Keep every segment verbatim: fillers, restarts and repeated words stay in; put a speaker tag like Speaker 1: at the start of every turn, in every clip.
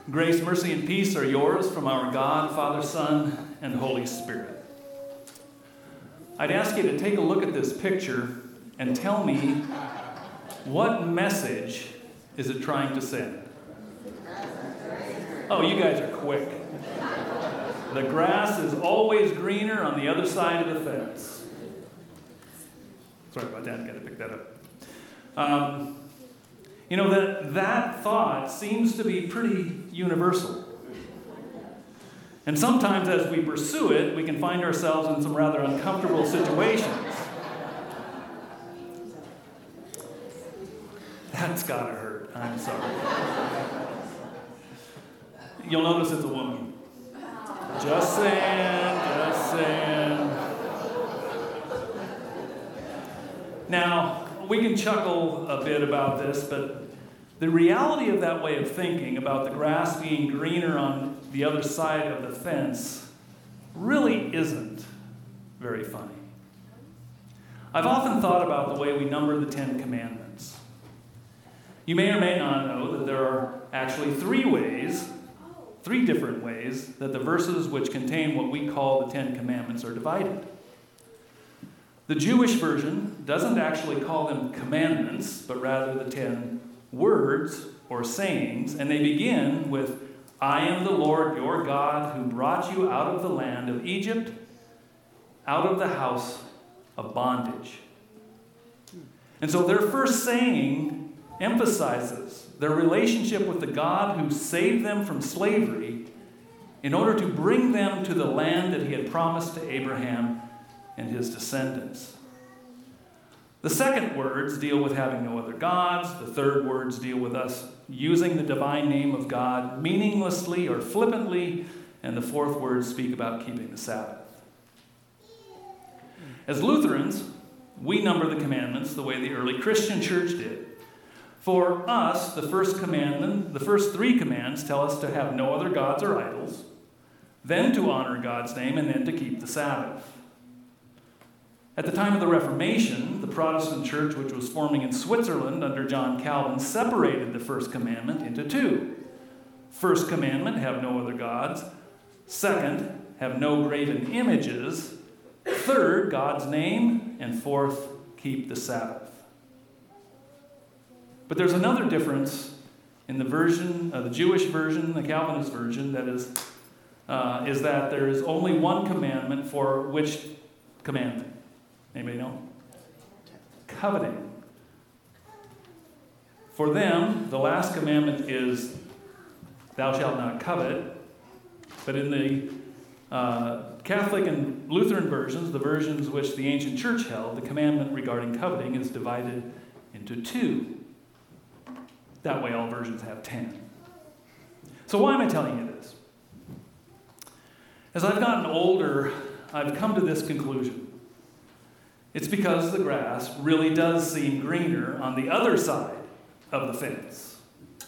Speaker 1: Grace, mercy, and peace are yours from our God, Father, Son, and Holy Spirit. I'd ask you to take a look at this picture and tell me, what message is it trying to send? Oh, you guys are quick. The grass is always greener on the other side of the fence. Sorry about that, I've got to pick that up. Um, you know, that, that thought seems to be pretty universal. And sometimes as we pursue it, we can find ourselves in some rather uncomfortable situations. That's gotta hurt. I'm sorry. You'll notice it's a woman. Just saying, just saying. Now, we can chuckle a bit about this, but the reality of that way of thinking about the grass being greener on the other side of the fence really isn't very funny. I've often thought about the way we number the Ten Commandments. You may or may not know that there are actually three ways, three different ways, that the verses which contain what we call the Ten Commandments are divided. The Jewish version doesn't actually call them commandments, but rather the ten words or sayings, and they begin with, I am the Lord your God who brought you out of the land of Egypt, out of the house of bondage. And so their first saying emphasizes their relationship with the God who saved them from slavery in order to bring them to the land that he had promised to Abraham and his descendants. The second words deal with having no other gods. The third words deal with us using the divine name of God meaninglessly or flippantly. And the fourth words speak about keeping the Sabbath. As Lutherans, we number the commandments the way the early Christian church did. For us, the first commandment, the first three commands tell us to have no other gods or idols, then to honor God's name, and then to keep the Sabbath. At the time of the Reformation, the Protestant church, which was forming in Switzerland under John Calvin, separated the first commandment into two. First commandment, have no other gods. Second, have no graven images. Third, God's name. And fourth, keep the Sabbath. But there's another difference in the version, uh, the Jewish version, the Calvinist version, that is, uh, is that there is only one commandment for which commandment? Anybody know? Coveting. For them, the last commandment is, thou shalt not covet. But in the uh, Catholic and Lutheran versions, the versions which the ancient church held, the commandment regarding coveting is divided into two. That way all versions have ten. So why am I telling you this? As I've gotten older, I've come to this conclusion. It's because the grass really does seem greener on the other side of the fence.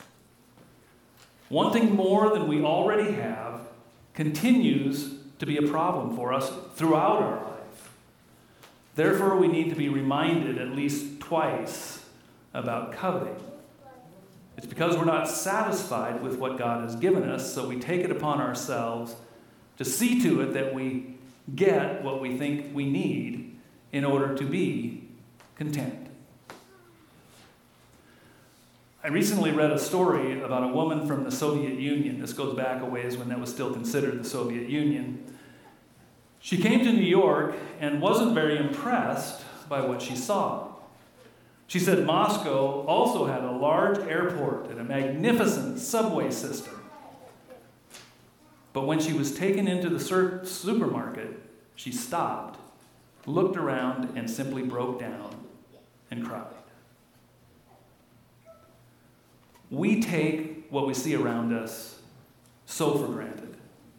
Speaker 1: Wanting more than we already have continues to be a problem for us throughout our life. Therefore, we need to be reminded at least twice about coveting. It's because we're not satisfied with what God has given us, so we take it upon ourselves to see to it that we get what we think we need in order to be content. I recently read a story about a woman from the Soviet Union. This goes back a ways when that was still considered the Soviet Union. She came to New York and wasn't very impressed by what she saw. She said Moscow also had a large airport and a magnificent subway system. But when she was taken into the sur- supermarket, she stopped, looked around, and simply broke down and cried. We take what we see around us so for granted.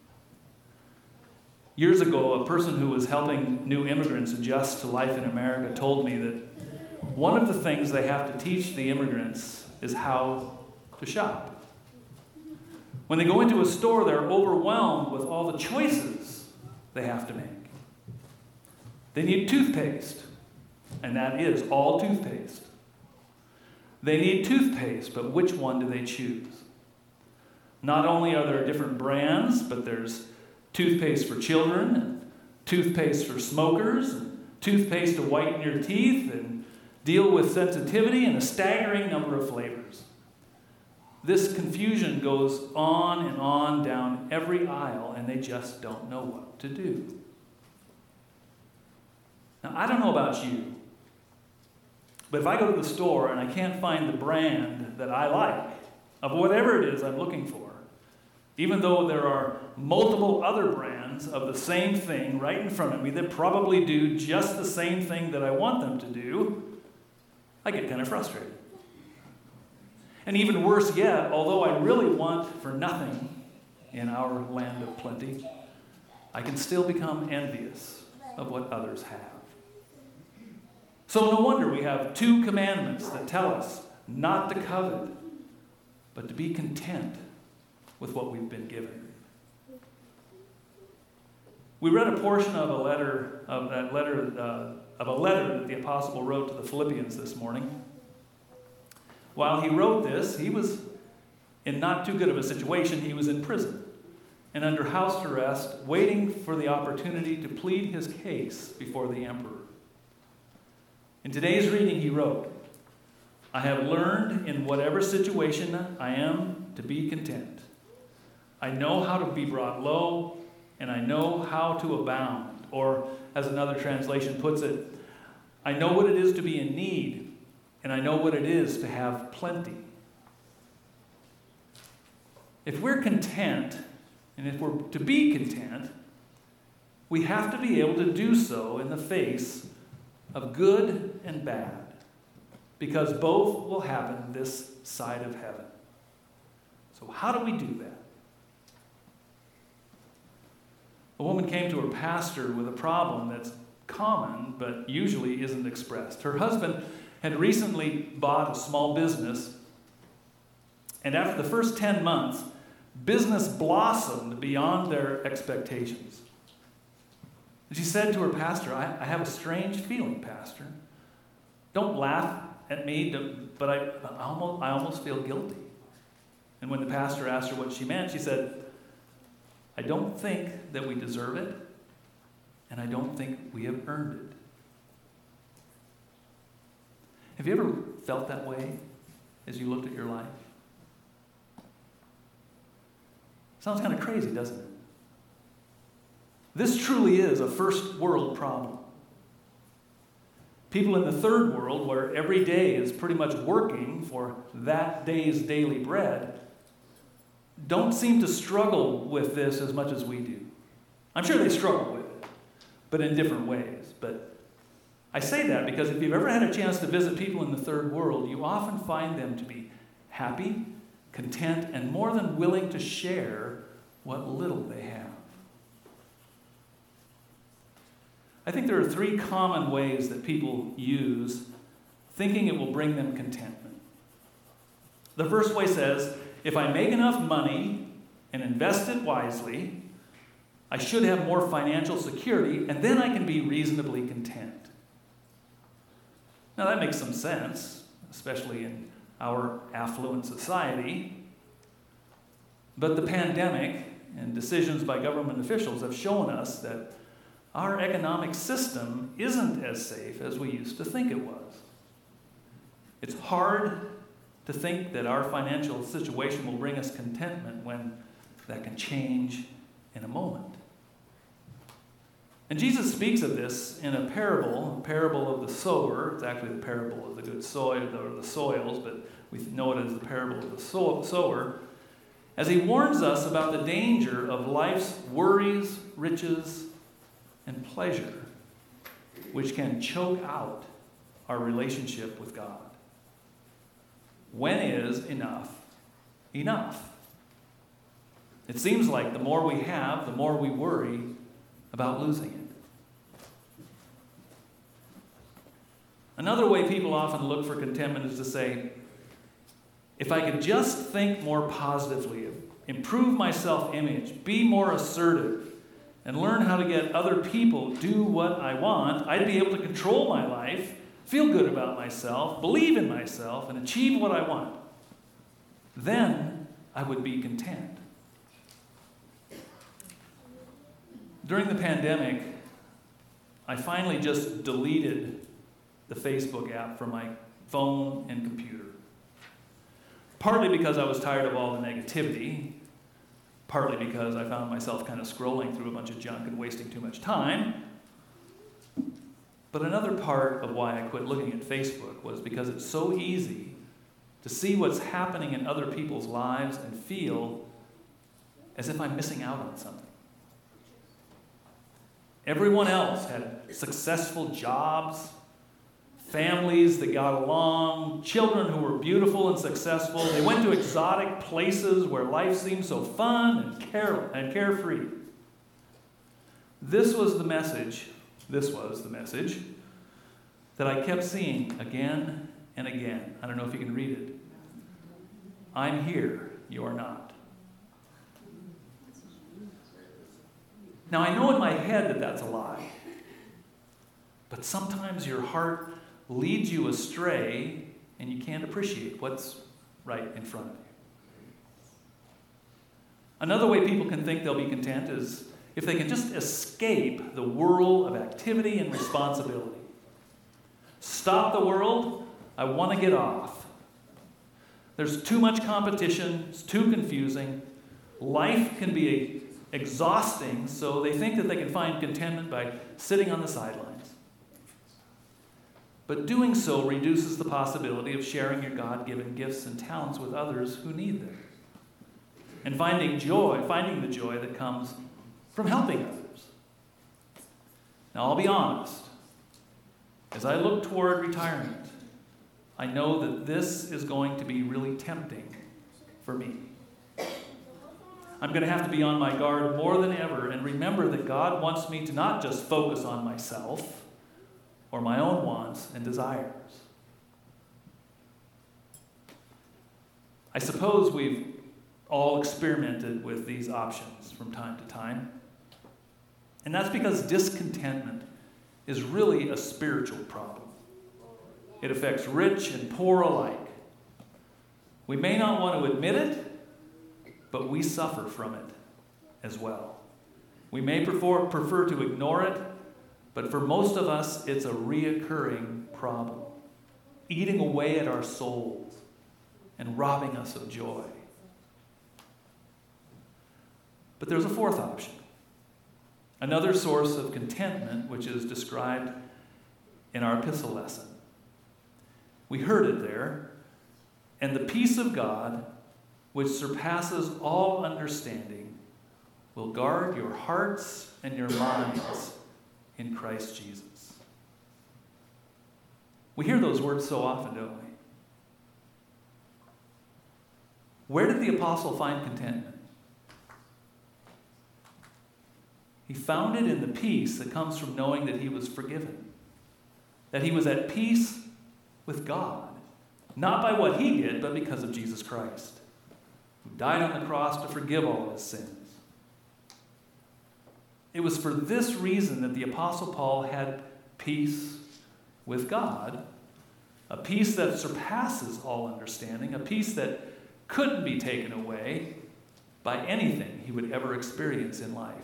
Speaker 1: Years ago, a person who was helping new immigrants adjust to life in America told me that one of the things they have to teach the immigrants is how to shop. When they go into a store, they're overwhelmed with all the choices they have to make. They need toothpaste, and that is all toothpaste. They need toothpaste, but which one do they choose? Not only are there different brands, but there's toothpaste for children, and toothpaste for smokers, and toothpaste to whiten your teeth and deal with sensitivity, and a staggering number of flavors. This confusion goes on and on down every aisle, and they just don't know what to do. Now, I don't know about you, but if I go to the store and I can't find the brand that I like, of whatever it is I'm looking for, even though there are multiple other brands of the same thing right in front of me that probably do just the same thing that I want them to do, I get kind of frustrated. And even worse yet, although I really want for nothing in our land of plenty, I can still become envious of what others have. So no wonder we have two commandments that tell us not to covet, but to be content with what we've been given. We read a portion of a letter of that letter uh, of a letter that the apostle wrote to the Philippians this morning. While he wrote this, he was in not too good of a situation. He was in prison and under house arrest, waiting for the opportunity to plead his case before the emperor. In today's reading, he wrote, "I have learned in whatever situation I am to be content. I know how to be brought low, and I know how to abound." Or, as another translation puts it, "I know what it is to be in need, and I know what it is to have plenty." If we're content, and if we're to be content, we have to be able to do so in the face of good and bad, because both will happen this side of heaven. So how do we do that? A woman came to her pastor with a problem that's common but usually isn't expressed. Her husband had recently bought a small business, and after the first ten months, business blossomed beyond their expectations. And she said to her pastor, I, I have a strange feeling, Pastor. Don't laugh at me, but I, I, almost, I almost feel guilty. And when the pastor asked her what she meant, she said, I don't think that we deserve it, and I don't think we have earned it. Have you ever felt that way as you looked at your life? Sounds kind of crazy, doesn't it? This truly is a first world problem. People in the third world, where every day is pretty much working for that day's daily bread, don't seem to struggle with this as much as we do. I'm sure they struggle with it, but in different ways. But I say that because if you've ever had a chance to visit people in the third world, you often find them to be happy, content, and more than willing to share what little they have. I think there are three common ways that people use thinking it will bring them contentment. The first way says, if I make enough money and invest it wisely, I should have more financial security, and then I can be reasonably content. Now that makes some sense, especially in our affluent society. But the pandemic and decisions by government officials have shown us that our economic system isn't as safe as we used to think it was. It's hard to think that our financial situation will bring us contentment when that can change in a moment. And Jesus speaks of this in a parable, a parable of the sower. It's actually the parable of the good soil, or the soils, but we know it as the parable of the sower, as he warns us about the danger of life's worries, riches, and pleasure, which can choke out our relationship with God. When is enough enough? It seems like the more we have, the more we worry about losing it. Another way people often look for contentment is to say, if I could just think more positively, improve my self-image, be more assertive, and learn how to get other people do what I want, I'd be able to control my life, feel good about myself, believe in myself, and achieve what I want. Then I would be content. During the pandemic, I finally just deleted the Facebook app from my phone and computer. Partly because I was tired of all the negativity, partly because I found myself kind of scrolling through a bunch of junk and wasting too much time. But another part of why I quit looking at Facebook was because it's so easy to see what's happening in other people's lives and feel as if I'm missing out on something. Everyone else had successful jobs, families that got along, children who were beautiful and successful. They went to exotic places where life seemed so fun and care and carefree. This was the message, this was the message that I kept seeing again and again. I don't know if you can read it. I'm here, you're not. Now, I know in my head that that's a lie. But sometimes your heart leads you astray and you can't appreciate what's right in front of you. Another way people can think they'll be content is if they can just escape the whirl of activity and responsibility. Stop the world, I want to get off. There's too much competition, it's too confusing. Life can be exhausting, so they think that they can find contentment by sitting on the sidelines. But doing so reduces the possibility of sharing your God-given gifts and talents with others who need them. And finding joy, finding the joy that comes from helping others. Now, I'll be honest. As I look toward retirement, I know that this is going to be really tempting for me. I'm going to have to be on my guard more than ever and remember that God wants me to not just focus on myself or my own wants and desires. I suppose we've all experimented with these options from time to time. And that's because discontentment is really a spiritual problem. It affects rich and poor alike. We may not want to admit it, but we suffer from it as well. We may prefer, prefer to ignore it, but for most of us, it's a reoccurring problem, eating away at our souls and robbing us of joy. But there's a fourth option, another source of contentment, which is described in our epistle lesson. We heard it there, and the peace of God, which surpasses all understanding, will guard your hearts and your minds in Christ Jesus. We hear those words so often, don't we? Where did the apostle find contentment? He found it in the peace that comes from knowing that he was forgiven, that he was at peace with God, not by what he did, but because of Jesus Christ, who died on the cross to forgive all of his sins. It was for this reason that the Apostle Paul had peace with God, a peace that surpasses all understanding, a peace that couldn't be taken away by anything he would ever experience in life.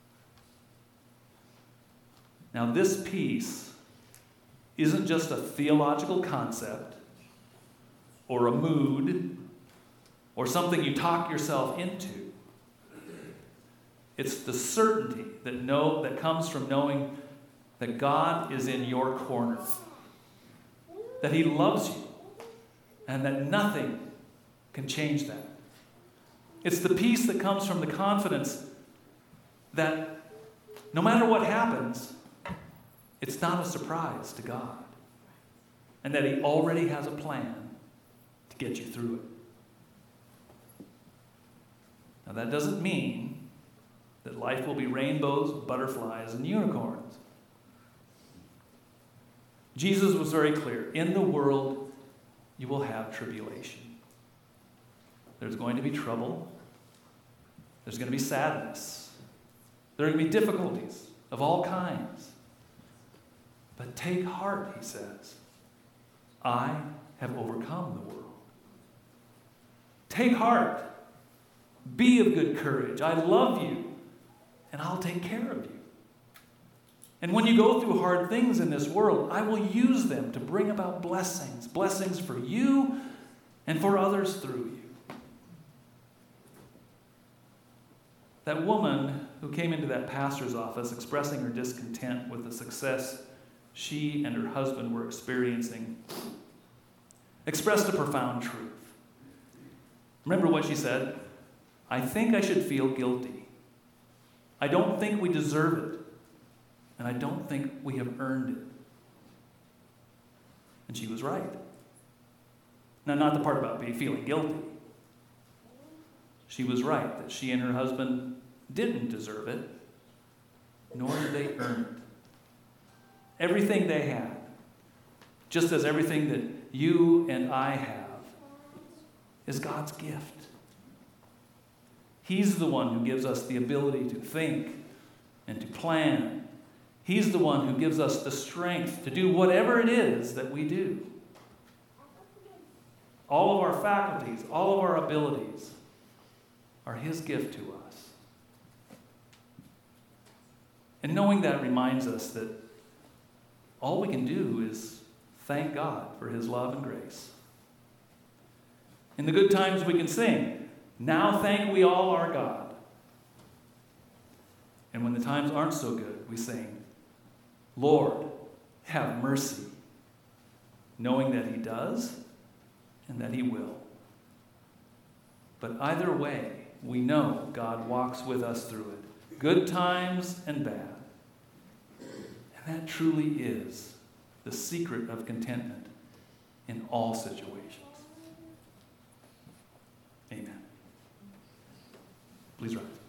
Speaker 1: Now, this peace isn't just a theological concept or a mood or something you talk yourself into. It's the certainty that know that comes from knowing that God is in your corner, that he loves you, and that nothing can change that. It's the peace that comes from the confidence that no matter what happens, it's not a surprise to God, and that he already has a plan to get you through it. Now, that doesn't mean that life will be rainbows, butterflies, and unicorns. Jesus was very clear. In the world, you will have tribulation. There's going to be trouble. There's going to be sadness. There are going to be difficulties of all kinds. But take heart, he says. I have overcome the world. Take heart. Be of good courage. I love you, and I'll take care of you. And when you go through hard things in this world, I will use them to bring about blessings, blessings for you and for others through you. That woman who came into that pastor's office expressing her discontent with the success she and her husband were experiencing expressed a profound truth. Remember what she said? I think I should feel guilty. I don't think we deserve it. And I don't think we have earned it. And she was right. Now, not the part about being feeling guilty. She was right that she and her husband didn't deserve it, nor did they earn it. Everything they had, just as everything that you and I have, is God's gift. He's the one who gives us the ability to think and to plan. He's the one who gives us the strength to do whatever it is that we do. All of our faculties, all of our abilities are His gift to us. And knowing that reminds us that all we can do is thank God for His love and grace. In the good times we can sing, now thank we all our God. And when the times aren't so good, we sing, Lord, have mercy, knowing that He does and that He will. But either way, we know God walks with us through it, good times and bad. And that truly is the secret of contentment in all situations. Amen. Please rise.